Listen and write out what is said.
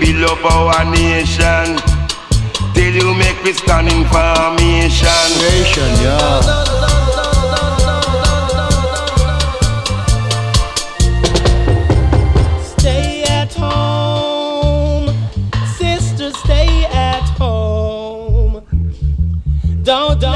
build up our nation. Till you make we stand in formation. Yeah. Stay at home, sister, stay at home. Don't